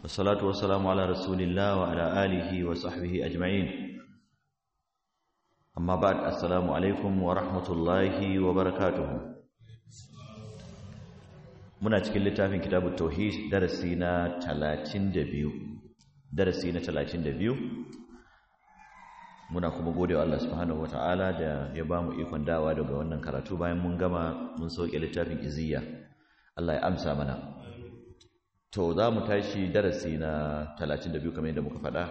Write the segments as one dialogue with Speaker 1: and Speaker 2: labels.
Speaker 1: والصلاة والسلام على رسول الله وعلى آله وصحبه أجمعين أما بعد السلام عليكم ورحمة الله وبركاته muna cikin littafin kitabut tauhid darasi na 32 muna kuma gode wa Allah subhanahu wataala da ya bamu ikon dawa daga wannan karatu bayan mun gama mun sauke littafin iziya Allah ya amsa mana to za mu tashi darasi na 32 kamar yadda muka faɗa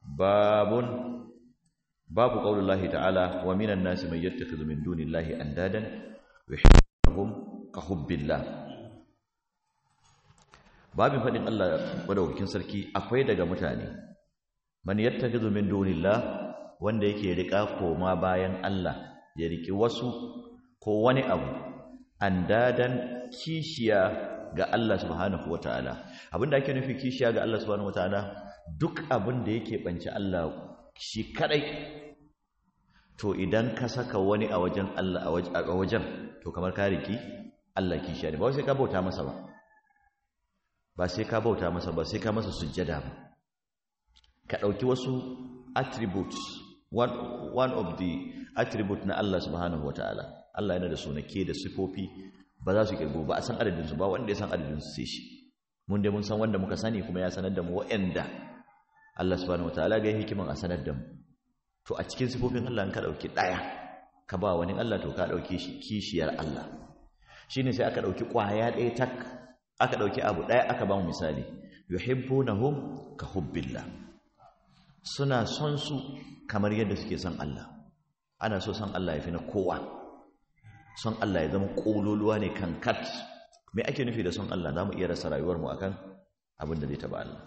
Speaker 1: babu qaulullahi ta'ala wa minan nasi may yattakhidhu min dunillahi andadan yuhibbuhum ka hubbillah. Babin faɗin Allah madaukakin sarki akwai daga mutane man yattakhidhu min dunillah wanda yake rika koma bayan Allah ya riki wasu ko wani abu andadan kishiya ga Allah subhanahu wataala. Abinda ake nufi kishiya ga Allah subhanahu wataala duk abin da yake banci Allah shi kadai, to idan ka saka wani a wajen Allah a wajen to kamar ka riki Allah kishiya ne. Ba sai ka bauta masa ba sai ka bauta masa ba sai ka masa sujjada ba. Ka dauki wasu attributes, one of the attribute na Allah subhanahu wataala. Allah yana da sunake da sifofi ba za su kirgo ba, a san adadin su ba, wanda ya san adadin su sai shi. Mun dai mun san wanda muka sani kuma ya sanar da mu wa'anda Allah subhanahu wataala ga hikiman a sanar da mu. To a cikin sifofin Allah in ka dauki daya ka ba wani Allah to ka dauke shi kishiyar Allah. Shine sai aka dauki kwaya daya tak, aka dauki abu daya aka ba mu misali, yuhibbunahum ka hubbillah. Suna son su kamar yadda suke son Allah. Ana so son Allah ya fi na kowa. Son Allah ya zama kololuwa ne kan kat. Me ake nufi da son Allah? Zamu iya rasa rayuwar mu akan abin da zai taba Allah.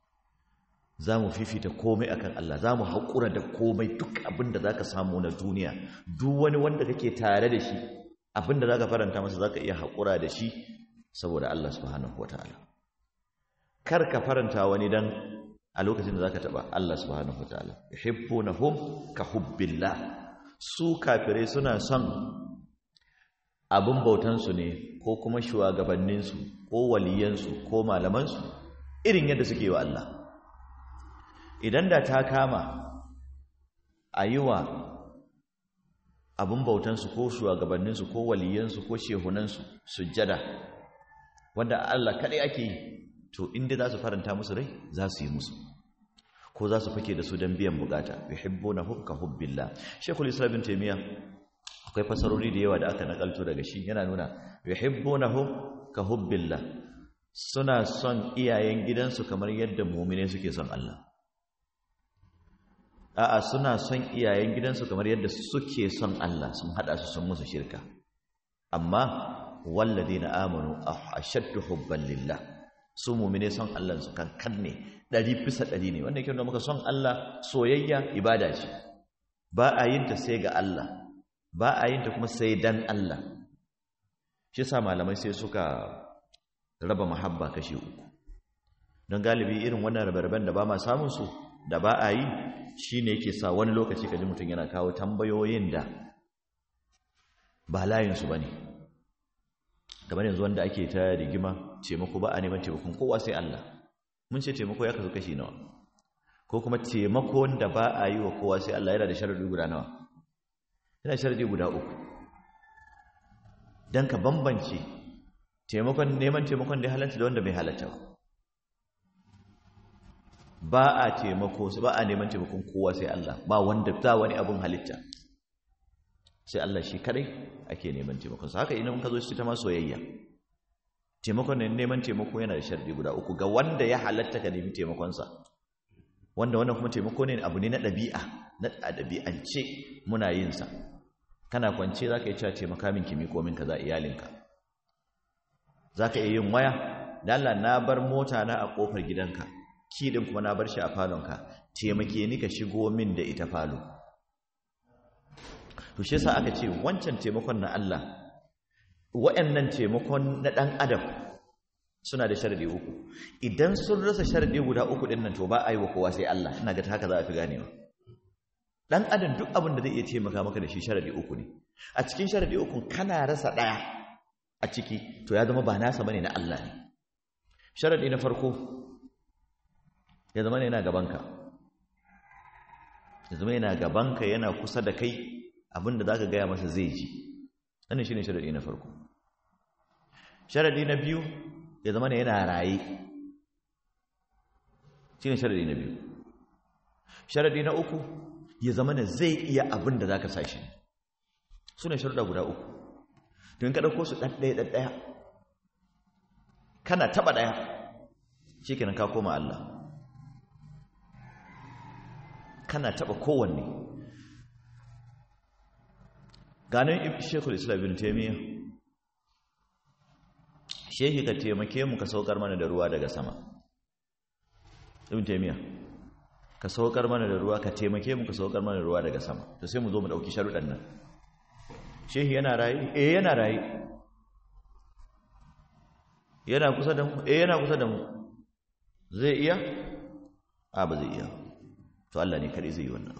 Speaker 1: Zamu fifita komai akan Allah. Zamu hakura da komai, duk abin da zaka samu na duniya, duk wani wanda kake tare da shi, abin da zaka faranta masa zaka iya hakura da shi saboda Allah subhanahu wataala. Kar ka faranta wani dan a lokacin da zaka taba Allah subhanahu wataala. Yuhibbunahum ka hubbillah. Su kafirai suna son abin bautansu ne ko kuma shugabanninsu ko waliyansu ko malamansu irin yadda suke wa Allah. Idan da ta kama a yi wa abin bautansu ko shugabanninsu ko waliyansu ko shehunansu sujjada wanda Allah kaɗai ake yi, to inda za su faranta musu rai za su yi musu ko za su fake da su don biyan bukata. yuhibbunahum ka hubbillah. Sheikhul Islam Ibn Taymiyyah akwai fasarori da yawa da aka nakalto daga shi, yana nuna yuhibbunahum ka hubbillah. Suna son iyayen gidansu kamar yadda mu'mine suke son Allah. A'a, suna son iyayen gidansu kamar yadda suke son Allah, sun hada su sun musu shirka. Amma walladina amanu ashaddu hubban lillah. Su mu'mine son Allah su kan ne 100% ne. Wannan yake nuna muka son Allah soyayya ibada ce. Ba a yin ta sai ga Allah. Ba a yin ta kuma sai dan Allah. Shi sa malamai sai suka raba mahabba kashi uku. Don galibi irin wannan rabe-raben da ba ma samun su, da ba a yi, shine yake sa wani lokaci kaji mutum yana kawo tambayoyin da ba layin su bane. Kamar yanzu wanda ake ta rigima, taimako ba a neman taimakon kowa sai Allah. Mun ce taimako ya kasu kashi nawa? Ko kuma taimakon da ba a yi wa kowa sai Allah yana da sharadi guda nawa? Yana sharadi guda uku. Dan ka bambance neman taimakon da ya halatta da wanda bai halatta ba. Ba a neman taimakon kowa sai Allah, ba wanda ta wani abun halitta sai Allah shi kadai ake neman taimakon sa. Haka idan ka zo shi ta ma soyayya, taimakon ne, neman taimako yana da sharadi guda uku ga wanda ya halatta ka nemi taimakon sa. Wannan kuma taimako ne, abu ne na ɗabi'a, na ɗabi'ance muna yin sa. Kana kwance zaka yi cewa taimaka min ki miko min kaza iyalinka. Zaka iya yin waya, dan Allah na bar mota na a kofar gidanka, ki din kuma na bar shi a falonka, taimake ni ka shigo min da ita falo. To shi yasa aka ce wancan taimakon na Allah, wa'annan taimakon na dan adam suna da sharadi uku. Idan sun rasa sharadi guda uku din nan to ba a yi wa kowa sai Allah. Ina ga haka za a fi ganewa. Dan adam duk abin da zai iya taimaka maka da shi sharadi uku ne. A cikin sharadi uku kana rasa daya a ciki to ya zama ba nasa bane, na Allah ne. Sharadi na farko ya zama yana gabanka, ya zama yana gabanka, yana kusa da kai, abinda za ka gaya masa zai ji. Wannan shi ne sharaɗi na farko. Sharaɗi na biyu, ya zama yana raye, shi ne sharaɗi na biyu. Sharaɗi na uku, ya zama zai iya abinda za ka sa shi. Su ne sharaɗa guda uku. To in ka ɗauko su ɗaɗɗaya, kana taɓa ɗaya, shi kenan ka koma Allah. Kana taɓa kowanne. Ganin Shekul Islam Ibn Taymiyyah, shehi ka taimake mu ka saukar mana da ruwa daga sama. Ibn Taymiyyah, ka saukar mana da ruwa, ka taimake mu ka saukar mana da ruwa daga sama. To sai mu zo mu ɗauki sharuɗan nan. Shehi yana raye? Yana raye. Yana kusa da mu? Yana kusa da mu. Zai iya? Ba zai iya. To Allah ne kadai zai yi wannan.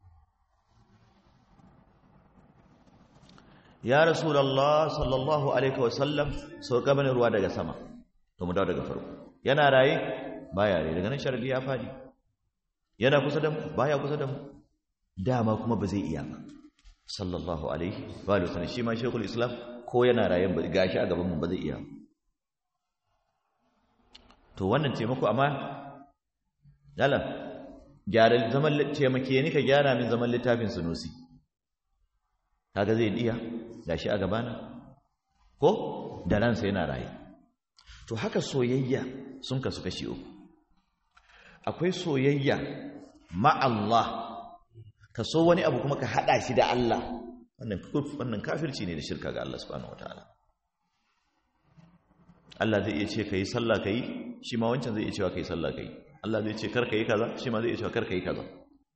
Speaker 1: Ya Rasulullah sallallahu alaihi wasallam, sauka mana ruwa daga sama. To mu dawo daga farko. Yana raye? Baya raye. Daga nan sharadi ya fadi. Yana kusa da mu? Baya kusa da mu. Dama kuma ba zai iya ba. Sallallahu alaihi wa sallam. Shi ma Sheikhul Islam ko yana raye gashi a gaban mu ba zai iya. To wannan taimako amma yalan gyara zaman taimake ni ka gyara min zaman littafin Sunusi. Kaga zai iya gashi a gabana ko da ransa yana raye. To haka soyayya sun kasu kashi uku. Akwai soyayya ma Allah, ka so wani abu kuma ka hada shi da Allah. Wannan kafirci ne da shirka ga Allah subhanahu wataala. Allah zai iya ce kai sallah kai, shi ma wancan zai iya cewa kai sallah kai. Allah zai ce kar kai kaza, shi ma zai iya cewa kar kai kaza.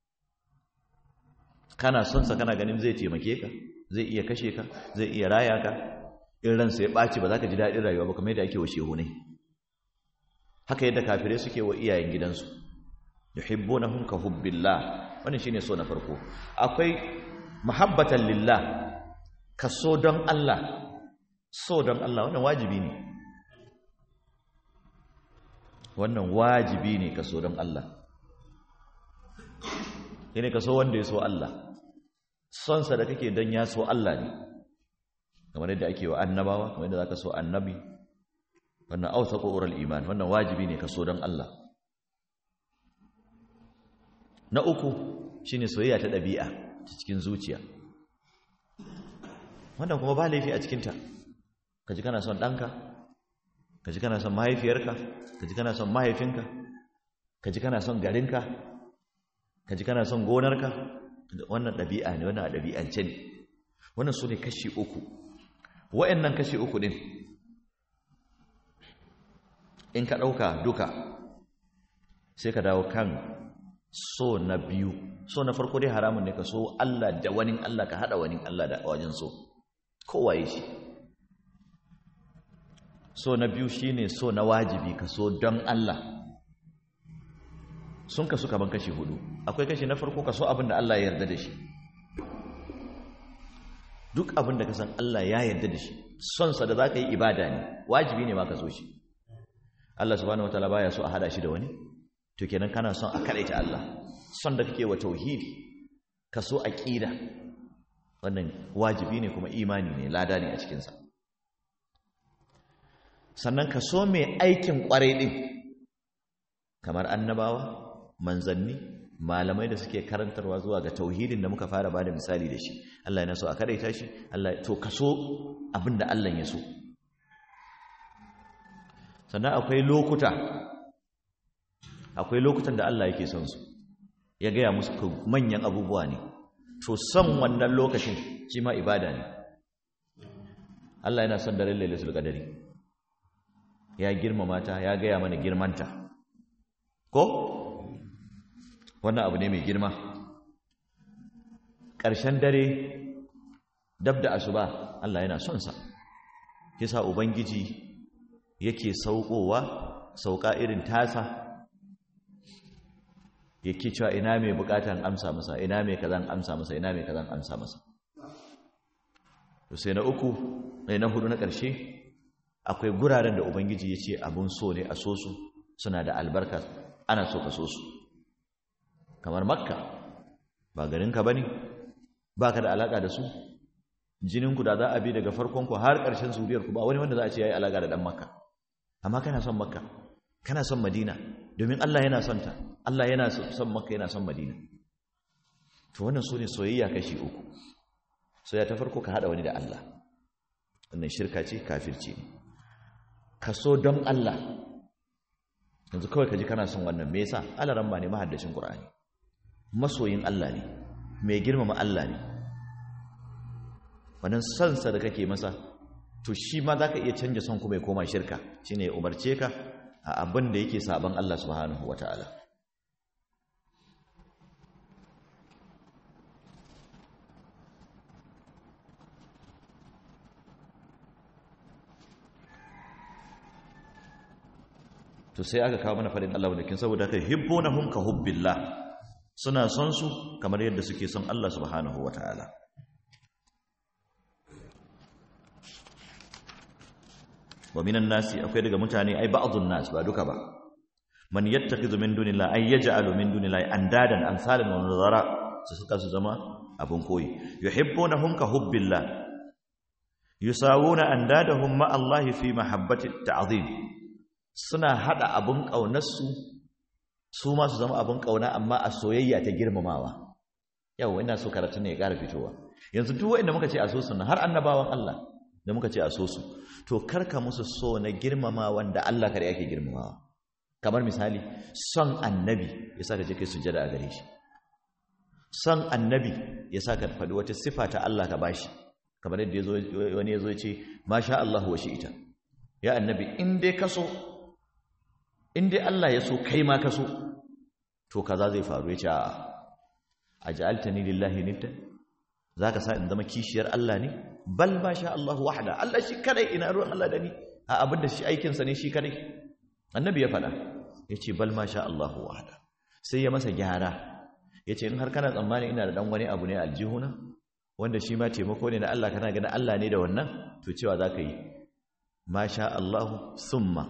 Speaker 1: Kana son sa, kana ganin zai taimake ka, zai iya kashe ka, zai iya raya ka. In ransa ya baci ba za ka ji daɗin rayuwa ba, kamar yadda ake wa shehunai. Haka yadda kafirai suke wa iyayen gidansu. Yuhibbunahum ka hubbillah. Wannan shine so na farko. Akwai mahabbatan lillah, ka so don Allah. So don Allah wannan wajibi ne. Wannan wajibi ne ka so don Allah. Yana ka so wanda ya so Allah. Sonsa da kake don ya so Allah ne. Kamar yadda ake wa annabawa, kamar yadda za ka so annabi. Wannan awsaqu ural iman. Wannan wajibi ne ka so don Allah. Na uku shine soyayya ta ɗabi'a ta cikin zuciya. Wannan kuma ba laifi a cikinta. Ka ji kana son ɗanka, ka ji kana son mahaifiyarka, ka ji kana son mahaifinka, ka ji kana son garinka, ka ji kana son gonarka. Wannan ɗabi'a ne, wannan a ɗabi'ance ne. Wannan su ne kashi uku. Wa'annan kashi uku ɗin in ka ɗauka duka sai ka dawo kan so na biyu. So na farko dai haramun ne ka so Allah da wani Allah, ka haɗa wani Allah da wajen so. Kowaye shi. So na biyu shine so na wajibi, ka so don Allah. Sun kasu kaman kashi hudu. Akwai kashi na farko, ka so abin da Allah ya yarda da shi. Duk abin da ka san Allah ya yarda da shi, sonsa da za ka yi ibada ne, wajibi ne ma ka so shi. Allah subhanahu wataala baya so a hada shi da wani. To kenan kana son a kadaita Allah. Son da kake wa tauhidi, ka so aqida. Wannan wajibi ne kuma imani ne, lada ne a cikin sa. Sannan ka so mai aikin kwarai din, kamar annabawa, manzanni, malamai da suke karantarwa zuwa ga tauhidin da muka fara bada misali da shi. Allah yana so a kadaita shi, Allah to ka so abinda Allah ya so. Sannan akwai lokutan da Allah yake son su, ya gaya musu manyan abubuwa ne. To son wannan lokacin shi ma ibada ne. Allah yana son daren Lailatul Qadari, ya girmama ta, ya gaya mana girmanta. Ko wannan abu ne mai girma. Ƙarshen dare dab da asuba Allah yana son sa. Kisa ubangiji yake sauka irin tasa, yake cewa ina mai bukatan amsa masa, ina mai kazan amsa masa, ina mai kazan amsa masa. To sai na uku, na hudu na ƙarshe, akwai guraren da ubangiji ya ce abun so ne a so su, suna da albarka. ana so ka so su. Kamar Makka ba garinka bane, baka da alaka da su, jininku da za a bi daga farkonku har ƙarshen zuriyarku ba wani wanda za a ce yayi alaka da dan Makka, amma kana son Makka, kana son Madina, domin Allah yana son ta, Allah yana son Makka, yana son Madina. To wannan sune soyayya kashi uku. Soyayya ta farko ka hada wani da Allah, wannan shirka ce, kafirci ne. Ka so don Allah, yanzu kawai ka ji kana son wannan, me yasa? Allah ramma ne, mahaddacin Qur'ani, masoyin Allah ne, mai girmama Allah ne. Wannan sansa da kake masa, to shi ma zaka iya canja son kuma ya koma shirka, shine ya umarce ka a abin da yake saban Allah subhanahu wataala. To sai aka kawo mana fadin Allah wadakin, saboda kai hibbunahum ka hubbillah, suna son su kamar yadda suke son Allah subhanahu wataala. Wa minan nasi, akwai daga mutane, ai ba'dun nas, ba duka ba, man yattakhidhu min dunillahi ay yaj'alu min dunillahi andadan amsalan wa nazara, su suka su zama abun koyi. Yuhibbunahum ka hubbillah, yusawuna andadahum ma Allah fi mahabbati ta'zim, suna hada abun kaunarsu su ma su zama abun kauna, amma a soyayya ta girmamawa. Yau ina so karatu ne ya ƙara fitowa. Yanzu duk wanda muka ce a so su har annabawan Allah da muka ce a so su, to karka musu so na girmama wanda Allah kare yake girmamawa. Kamar misali, son annabi ya saka je kai sujjada a gare shi, son annabi ya saka faɗi wata sifa ta Allah ka bashi, kamar yadda wani yazo ya ce masha Allah wa shi'ita, ya annabi in dai ka so, in dai Allah ya so kai ma ka so, to kaza zai faru. Ya ce a aj'altani lillahi nidda, zaka sa in zama kishiyar Allah ne? Bal ma sha Allah wahda, Allah shi kadai, ina ruwan Allah da ni a abinda shi aikin sa ne shi kadai. Annabi ya faɗa, yace bal ma sha Allah wahda. Sai ya masa gyara, yace in har kana tsammani ina da dan wani abu ne aljihuna wanda shi ma taimako ne na Allah, kana ganin Allah ne da wannan, to cewa zaka yi ma sha Allah summa,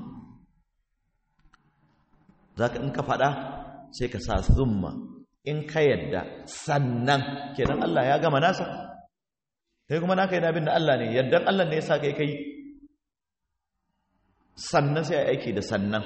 Speaker 1: zaka in ka faɗa sai ka sa summa, in ka yadda sannan, kenan Allah ya gama nasa, kai kuma naka yana bin da Allah ne, yaddan Allah ne ya sa kai kai, sannan sai a aiki da sannan.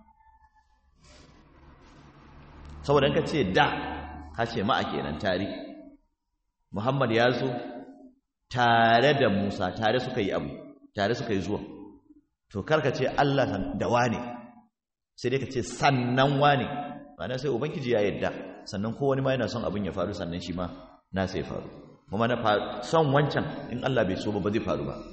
Speaker 1: Saboda in ka ce da, ka ce ma'a kenan tare. Muhammad ya zo tare da Musa, tare suka yi abu, tare suka yi zuwa. To karka ce Allah da wane, sai dai ka ce sannan wane, ma'ana sai Ubangiji ya yadda, sannan ko wani ma yana son abin ya faru, sannan shi ma na sai faru. Kuma na son wancan in Allah bai so ba zai faru ba.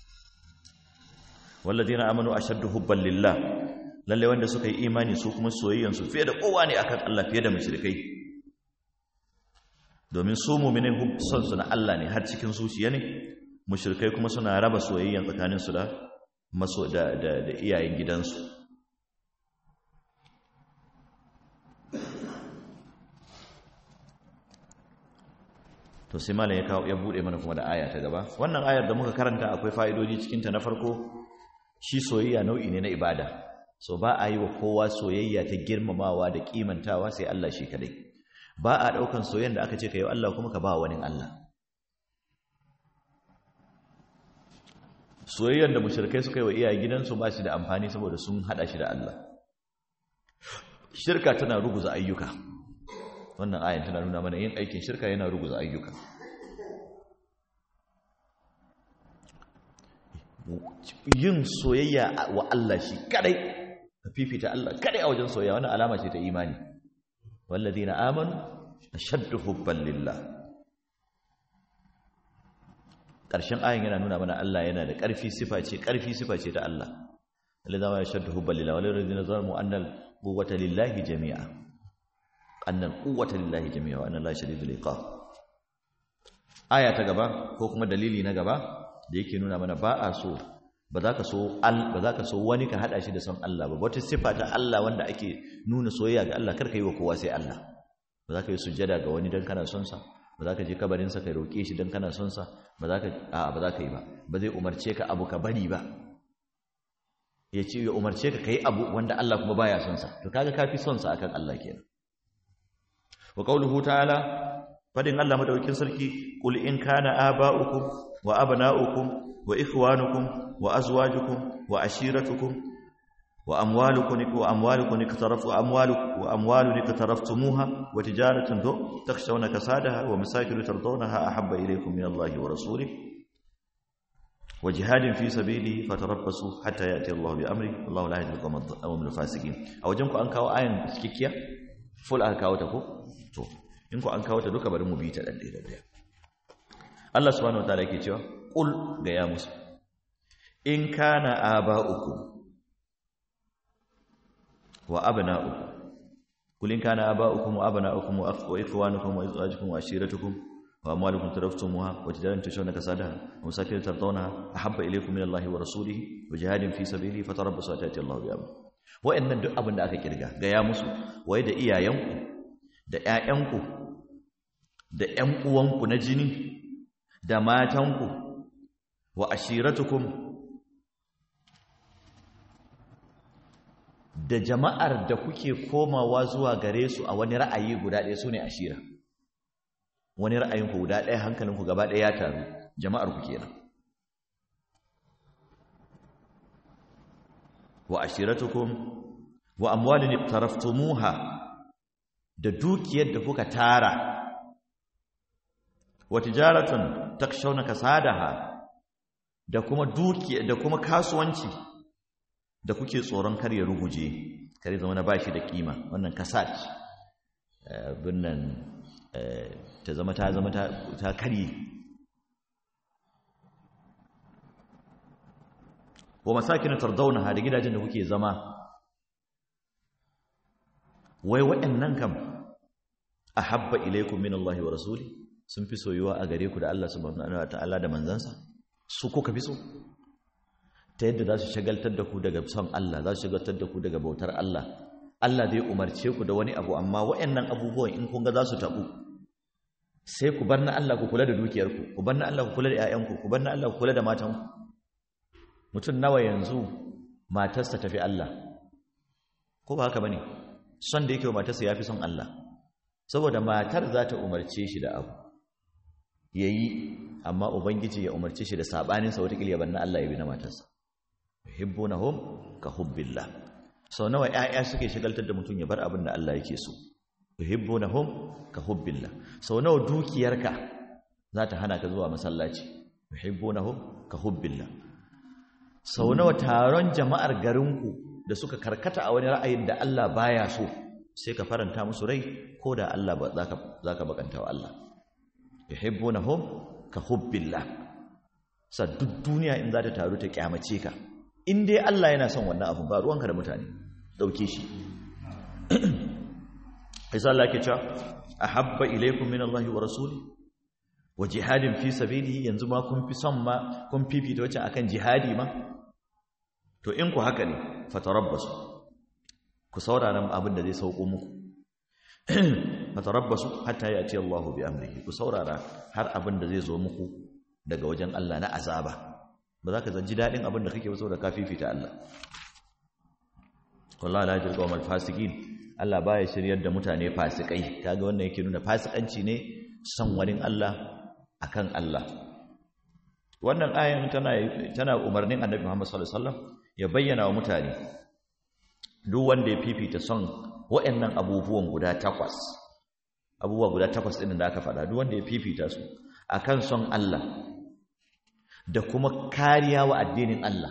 Speaker 1: Walladina amanu ashaddu hubban lillah, lalle wanda suka yi imani su kuma soyayyan su fiye da kowa ne akan Allah, fiye da mushrikai. Domin su mu'minin son su na Allah ne har cikin zuciya ne, mushrikai kuma suna raba soyayyan tsakanin su da iyayen gidansu. To sai malam ya bude mana kuma da aya ta gaba. Wannan ayar da muka karanta akwai fa'idoji cikin ta. Na farko, shi soyayya nau'i ne na ibada, so ba a yi wa kowa soyayya ta girmamawa da kimantawa sai Allah shi kadai. Ba a daukan soyayyan da aka ce ka yi Allah kuma ka ba wani Allah. Soyayyan da mushrikai suka yi wa iyaye gidansu ba shi da amfani, saboda sun hada shi da Allah. Shirka tana ruguza ayyuka. Wannan ayan tana nuna mana yin aikin shirka yana ruguza ayyuka. Yin soyayya wa Allah shi kadai, ka fifita Allah kadai a wajen soyayya, wannan alama ce ta imani. Walladina amanu ashaddu hubban lillah. Ƙarshen ayan yana nuna mana Allah yana da ƙarfi, sifa ce ta Allah. Alladina ashaddu hubban lillah, walladina zalamu annal quwwata lillahi jami'a. Annal quwwata lillahi jami'a wa anna la shadidul iqab. Aya ta gaba ko kuma dalili na gaba da yake nuna mana ba za ka so wani ka hada shi da son Allah ba. Wata sifa ta Allah wanda ake nuna soyayya ga Allah, kar ka yi wa kowa sai Allah. Ba za ka yi sujjada ga wani dan kana son sa, ba za ka je kabarin sa ka roke shi dan kana son sa, ba za ka yi ba. Ba zai umarce ka abu ka bari ba. ya ce ya umarce ka kai abu wanda Allah kuma baya son sa to kaga kafi son sa akan Allah kenan wa qawluhu ta'ala fadin Allah madaukakin sarki qul in kana aba'ukum wa abna'ukum wa ikhwanukum wa azwajukum wa ashiratukum وأموالكم اقترفتموها وتجارة تخشون كسادها ومساكن ترضونها أحب إليكم من الله ورسوله وجهاد في سبيله فتربصوا حتى يأتي الله بأمره والله لا يهدي القوم الفاسقين أو جنكو أنكاو آيان سكيكيا فول أنكاو تكو تو إنكو أنكاو تدوك بر مبيتا الله سبحانه وتعالى يكي قل يا موسى إن كان آباؤكم وأبناؤكم قل إن كان آباؤكم وأبناؤكم وإخوانكم وأزواجكم وعشيرتكم وأموالكم ترفتموها وتجارة تخشون كسادها ومساكن ترضونها أحب إليكم من الله ورسوله وجهاد في سبيله فتربصوا حتى يأتي الله بأمره وإن duk abin da aka kirga ga ya musu waye da iyayenku da ƴaƴanku da ƴan uwanku na jini da matanku wa ashiratukum da jama'ar da kuke komawa zuwa gare su a wani ra'ayi guda ɗaya su ne ashira wani ra'ayinku guda ɗaya hankalinku gaba ɗaya ya taru jama'ar ku kenan wa ashiratukum wa amwalin iqtaraftumuha da dukiyar da kuka tara wa tijaratun takshawna kasadaha da kuma dukiya da kuma kasuwanci da kuke tsoron kar ya ruguje kar ya zama na bashi da kima wannan kasat binnan ta zama ta kari wa masakin tardawnaha da gidajen da kuke zama wai waɗannan kam ahabba ilaykum min Allah wa rasuli sun fi soyuwa a gare ku da Allah subhanahu wa ta'ala da manzansa su kuka fi so ta yadda za su shagaltar da ku daga son Allah za su shagaltar da ku daga bautar Allah Allah zai umarce ku da wani abu amma waɗannan abubuwan in kun ga za su tabu sai ku bar na Allah ku kula da dukiyarku ku bar na Allah ku kula da ƴaƴanku ku bar na Allah ku kula da matanku mutum nawa yanzu matarsa tafi Allah ko ba haka bane son da yake wa matarsa yafi son Allah saboda matar za ta umarce shi da abu yayi amma ubangiji ya umarce shi da sabanin sa wata kiliya banna Allah ya bi na matarsa yuhibbunahum ka hubbillah sau nawa ƴaƴa suke shagaltar da mutum ya bar abin da Allah yake so yuhibbunahum ka hubbillah sau nawa dukiyarka za ta hana ka zuwa masallaci yuhibbunahum ka hubbillah sau nawa taron jama'ar garinku da suka karkata a wani ra'ayin da Allah baya so sai ka faranta musu rai ko da Allah ba zaka bakanta wa Allah yuhibbunahum ka hubbillah sa duk duniya in za ta taru ta kyamace ka in dai Allah yana son wannan abu ba ruwanka da mutane dauke shi isa Allah ke cewa ahabba ilaykum min Allah wa rasuli wa jihadin fi sabilihi yanzu ma kun fi son ma kun fifita wacce akan jihadi ma to in ku haka ne fatarabbasu ku saurara abin da zai sauko muku fatarabbasu hatta yati Allah bi amrihi ku saurara har abin da zai zo muku daga wajen Allah na azaba ba za ka zanji dadin abin da kake so da ka fifita Allah wallahi la yajil qawmal fasiqin Allah baya shiryar da mutane fasikai kaga wannan yake nuna fasikanci ne son wani Allah akan Allah wannan ayan tana umarnin Annabi Muhammad sallallahu alaihi wasallam ya bayyana wa mutane duk wanda ya fifita son waɗannan abubuwan guda takwas ɗin da aka faɗa duk wanda ya fifita su akan son Allah da kuma kariya wa addinin Allah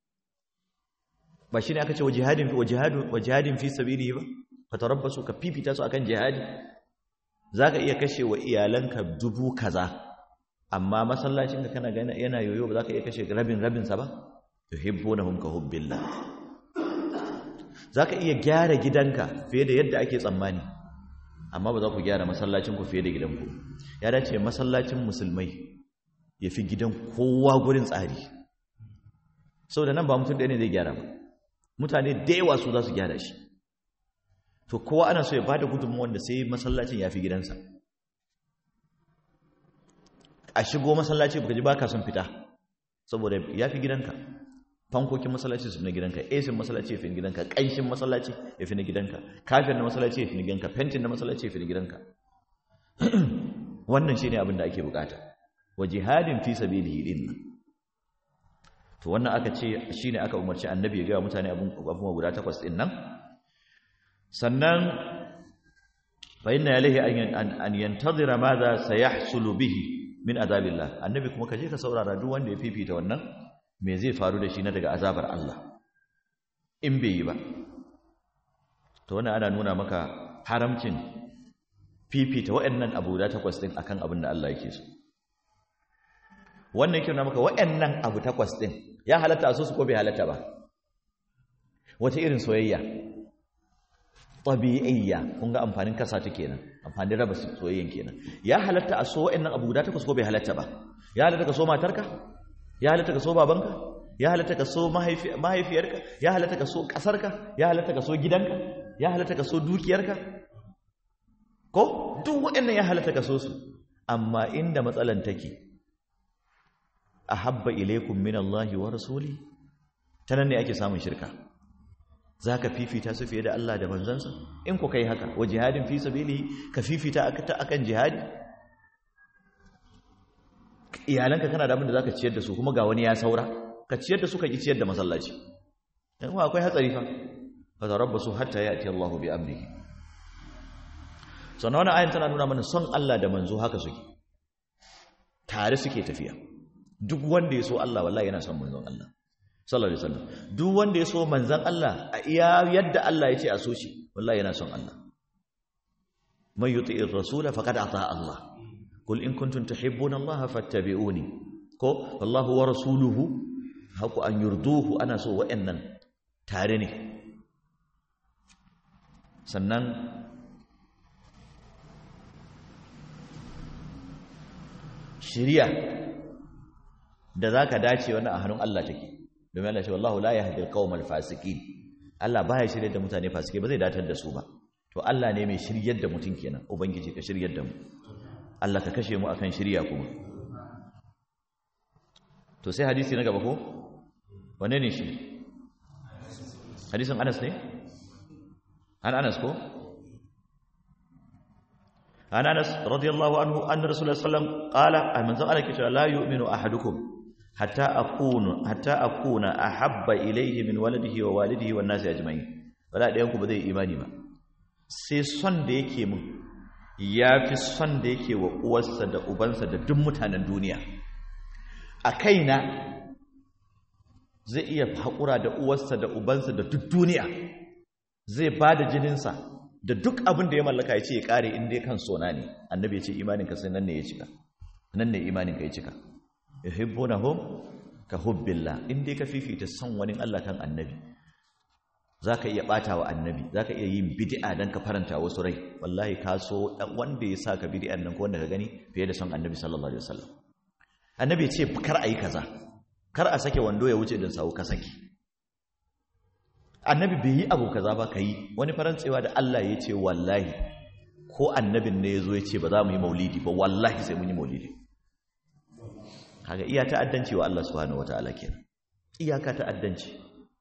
Speaker 1: ba shine aka ce wa jihadin fi sabilihi ba fatarabbasu ka fifita su akan jihadi zaka iya kashe wa iyalanka 1000 kaza amma masallacin ka kana gani yana yoyo ba zaka iya kashe rabin sa ba yuhibbunahum ka hubbillah zaka iya gyara gidanka fiye da yadda ake tsammani amma ba za ku gyara masallacin ku fiye da gidanku ya dace masallacin musulmai yafi gidan kowa gurin tsari saboda nan ba mutum ɗaya ne zai gyara ba mutane da yawa su za su gyara shi to kowa ana so ya bada gudunmuwa wanda sai masallacin yafi gidansa a shigo masallaci baka ji baka son fita saboda yafi gidanka fankokin masallaci su fi na gidanka, esin masallaci ya fi na gidanka, ƙanshin masallaci ya fi na gidanka, kafin na masallaci ya fi na gidanka, fentin na masallaci ya fi na gidanka. Wannan shine abin da ake bukata wa jihadin fi sabilihi din. To wannan aka ce shine aka umarci annabi ya ga mutane abun guda 8 din nan. Sannan fa inna alayhi an yantazira madha sayahsulu bihi min azabillah. Annabi kuma kaje ka saurara duk wanda ya fifita wannan me zai faru da shi na daga azabar Allah in bai yi ba. To wannan ana nuna maka haramcin fifita waɗannan abu da 8 din akan abin da Allah yake so. Wannan yake nuna maka waɗannan abu 8 din ya halatta a so su ko bai halatta ba. Wata irin soyayya tabi'iyya, kun ga amfanin kasa ta kenan, amfanin raba soyayyen kenan. Ya halatta a so waɗannan abu guda 8 ko bai halatta ba. Ya halatta ka so matarka, ya halatta ka so babanka, ya halatta ka so mahaifiyarka, ya halatta ka so kasarka, ya halatta ka so gidanka, ya halatta ka so dukiyarka, ko duk waɗannan ya halatta ka so su. Amma inda matsalan take, ahabba ilaykum minallahi wa rasuli, tanan ne ake samun shirka. Za ka fifita su fiye da Allah da manzansa? In ku kai haka, wa jihadin fi sabilihi, ka fifita akan jihadi? Iyalanka kana da abin da za ka ciyar da su, kuma ga wani ya saura, ka ciyar da su, ka ki ciyar da masallaci. Yan kuma akwai hatsari fa. Fa tarabbasu hatta ya'ti Allahu bi amrihi. Sannan wannan ayin tana nuna mana son Allah da manzo haka suke. Tare suke tafiya. Duk wanda ya so Allah wallahi yana son manzon Allah sallallahu alaihi wasallam. Duk wanda ya so manzon Allah a iya yadda Allah ya ce a so shi, wallahi yana son Allah. Man yuti'ir rasul faqad ata Allah. Qul in kuntum tuhibbuna Allah fattabi'uni. Ko wallahu wa rasuluhu haqqu an yurduhu, ana so wa'annan tare ne. Sannan shiriya da zaka dace wannan a hannun Allah take. Domin Allah ce wallahu la yahdi al-qawmal fasiqin. Allah baya shiryar da mutane fasike, ba zai datar da su ba. To Allah ne mai shiryar da mutum kenan. Ubangiji ka shiryar da mu. Allah ka kashe mu akan shiriya kuma. To sai hadisi na gaba ko? Wane ne shi? Hadisin Anas ne? An Anas ko? An Anas radiyallahu anhu anna Rasulullah sallallahu alaihi wasallam qala manzo Allah ke cewa la yu'minu ahadukum hatta akuna ahabba ilayhi min waladihi wa walidihi wan nasi ajma'in. Wala ɗayan ku ba zai imani ba sai son da yake mun yafi son da yake wa uwarsa da ubansa da duk mutanen duniya. A kaina zai iya haƙura da uwarsa da ubansa da duk duniya, zai bada jininsa da duk abin da ya mallaka ya ce ya kare in dai kan sona ne. Annabi ya ce imaninka sai nan ne ya cika, nan ne imaninka ya cika. yuhibbunahum ka hubbillah. In dai ka fifita son wani Allah kan annabi, zaka iya bata wa annabi, zaka iya yin bid'a dan ka faranta wasu rai. Wallahi ka so wanda ya saka bid'an nan ko wanda ka gani fiye da son annabi sallallahu alaihi wasallam. Annabi ya ce kar ayi kaza, kar a sake wando ya wuce din sawu ka saki. Annabi bai yi abu kaza ba kai. Wani farantsewa da Allah ya ce wallahi ko annabin ne yazo ya ce ba za mu yi maulidi ba, wallahi sai mun yi maulidi. Kaga iya ta'addanci wa Allah subhanahu wataala kenan. Iyaka ta'addanci.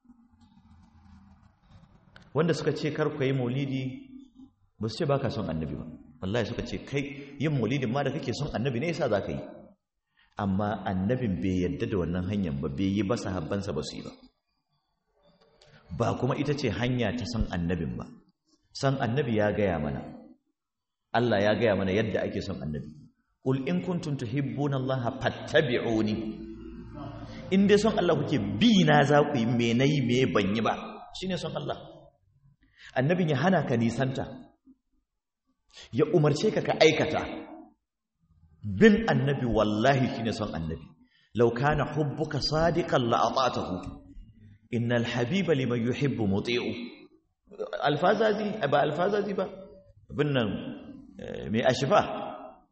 Speaker 1: Wanda suka ce kar ku yi maulidi ba su ce baka son annabi ba. Wallahi suka ce kai yin maulidin ma da kake son annabi ne yasa zaka yi. Amma annabin bai yadda da wannan hanyar ba, bai yi ba, sahabbansa ba su yi ba. Ba kuma ita ce hanya ta san annabin ba. San annabi ya gaya mana. Allah ya gaya mana yadda ake son annabi. Qul in kuntum tuhibbuna Allah fattabi'uni. In dai son Allah kuke bi na za ku yi, me nayi me ban yi ba, shine son Allah. Annabin ya hana ka nisanta, ya umarce ka ka aikata. Bin annabi wallahi shine son annabi. Law kana hubbuka sadiqan la ata'tahu. Innal habiba liman yuhibbu muti'u. Alfazazi ba alfazazi ba. Binnan mai ashfa.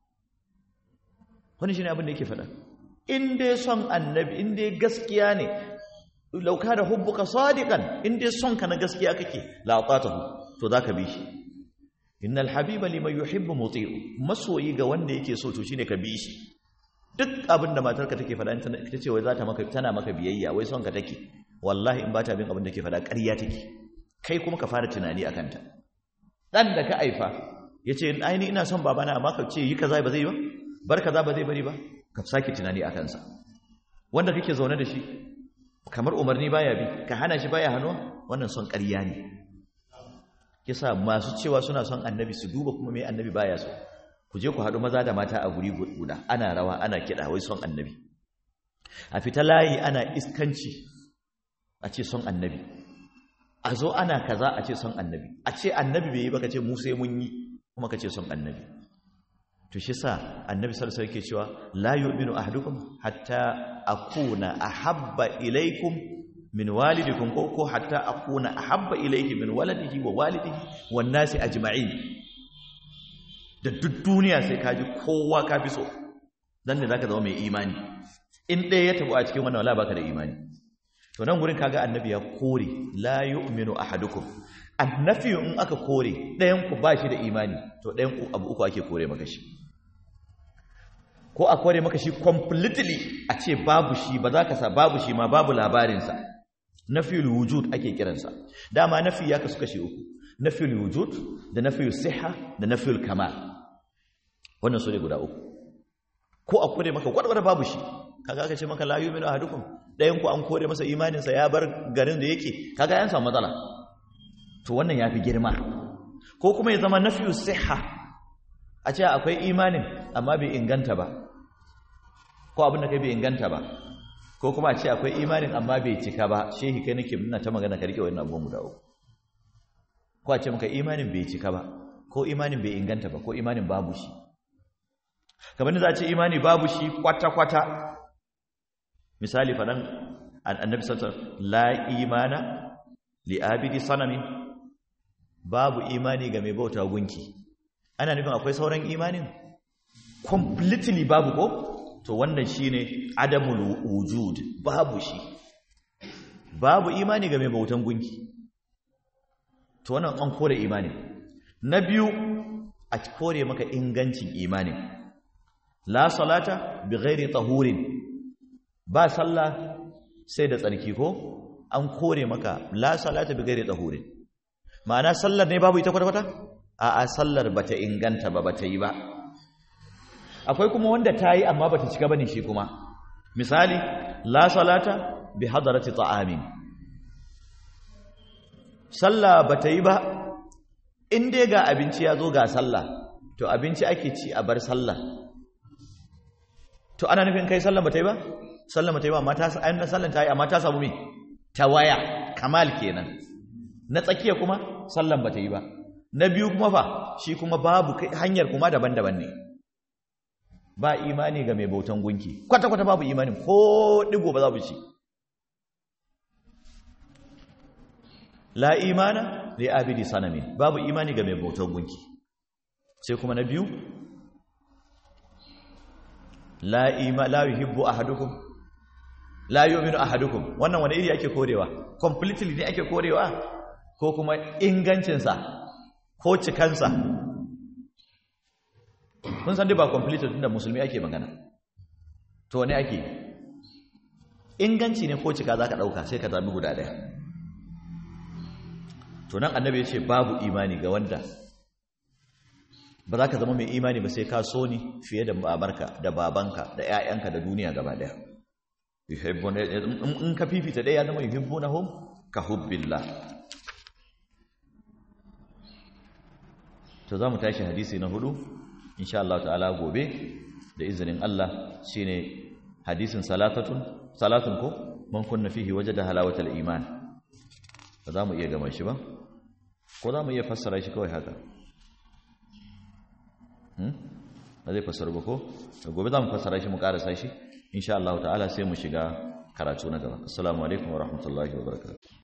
Speaker 1: Wani shine abin da yake faɗa. In dai son annabi, in dai gaskiya ne, law kana hubbuka sadiqan, in dai son ka na gaskiya kake, la ata'tahu, to zaka bi shi. Innal habiba liman yuhibbu muti'u. Masoyi ga wanda yake so to shine ka bi shi. Duk abin da matarka take faɗa ita ce wai za ta maka, tana maka biyayya, wai son ka take, wallahi in ba ta bin abin da ke faɗa ƙarya take, kai kuma ka fara tunani a kanta. Ɗan da ka haifa ya ce aini ina son babana amma ka ce yi kaza ba zai ba, bar kaza ba zai bari ba, ka sake tunani a kansa. Wanda kake zaune da shi kamar umarni baya bi, ka hana shi baya hannuwa, wannan son ƙarya ne. Kisa masu cewa suna son annabi su duba kuma mai annabi baya so. Ku je ku haɗu maza da mata a guri guda, ana rawa ana kiɗa wai son annabi. A fita layi ana iskanci a ce son annabi, a zo ana kaza a ce son annabi, a ce annabi bai yi ba ka ce mu sai mun yi kuma ka ce son annabi. To shi sa annabi sallallahu alaihi wasallam yake cewa la yu'minu ahadukum hatta akuna ahabba ilaykum min walidikum ko hatta akuna ahabba ilayhi min waladihi wa walidihi wan nasi ajma'in. Da duk duniya sai kaji kowa ka fi so, dan ne zaka zama mai imani. In ɗaya ya tabo a cikin wannan wala baka da imani. To nan gurin kaga annabi ya kore la yu'minu ahadukum. Annafi in aka kore ɗayan ku bashi da imani, to ɗayan ku abu uku ake kore maka shi. Ko a kore maka shi completely a ce babu shi, ba za ka sa babu shi ma babu labarinsa. Nafiyul wujud ake kiransa. Dama nafi ya kasu kashi uku, nafiyul wujud da nafiyul siha da nafiyul kamal. Wannan su ne guda uku. Ko a kore maka wadda babu shi, kaga aka ce maka la yu'minu ahadukum, ɗayan ku an kore masa imaninsa ya bar garin da yake, kaga yan samu matsala. To wannan ya fi girma. Ko kuma ya zama nafiyul siha, a ce akwai imanin amma bai inganta ba, ko abin da kai bai inganta ba, ko kuma a ce akwai imanin amma bai cika ba. Shehi kai nake muna ta magana ka rike wannan abubuwan guda uku. Ko a ce maka imanin bai cika ba, ko imanin bai inganta ba, ko imanin babu shi. Kamar da za a ce imani babu shi kwata-kwata. Misali faɗan annabi sallallahu alaihi wasallam la imana li abidi sanamin, babu imani ga mai bauta gunki. Ana nufin akwai sauran imanin completely babu ko? To wannan shine adamul wujud, babu shi. Babu imani ga mai bautan gunki. To wannan an kore imanin. Na biyu a kore maka ingancin imanin. La salata bi ghairi tahurin, ba sallah sai da tsarki ko? An kore maka la salata bi ghairi tahurin. Ma'ana sallar ne babu ita kwata-kwata? A'a, sallar bata inganta ba, bata yi ba. Akwai kuma wanda ta yi amma bata cika bane shi kuma. Misali, la salata bi hadarati ta'amin. Sallah bata yi ba, in dai ga abinci ya zo ga sallah, to abinci ake ci a bar sallah. To ana nufin kai sallan bata yi ba? Sallan bata yi ba, amma sallan ta yi amma ta samu me? Ta waya, kamal kenan. Na tsakiya kuma sallan bata yi ba. Na biyu kuma fa shi kuma babu hanyar kuma daban-daban ne. Ba imani ga mai bautan gunki, kwata-kwata babu imani ko digo ba za bu ci. La imana li abidi sanamin, babu imani ga mai bautan gunki. Sai kuma na biyu la yuhibbu ahadukum, la yu'minu ahadukum. Wannan wani iri ake korewa? Completely ne ake korewa ko kuma ingancinsa ko cikansa? Kun san dai ba completed tunda musulmi ake magana. To ne ake? Inganci ne ko cika zaka dauka sai ka zabi guda daya. To nan annabi ya ce babu imani ga wanda ba za ka zama mai imani ba sai ka so ni fiye da babarka da babanka da ƴaƴanka da duniya gaba daya. In ka fifita daya zama yuhibbunahum ka hubbillah. To za mu tashi hadisi na 4 insha Allah ta'ala gobe da izinin Allah, shine hadisin salatun ko man kunna fihi wajada halawatal iman. Ba za mu iya gama shi ba, ko za mu iya fassara shi kawai haka? Ba zai fassara ba ko? Gobe za mu fassara shi mu karasa shi insha Allah ta'ala, sai mu shiga karatu na gaba. Assalamu alaikum wa rahmatullahi wa barakatuh.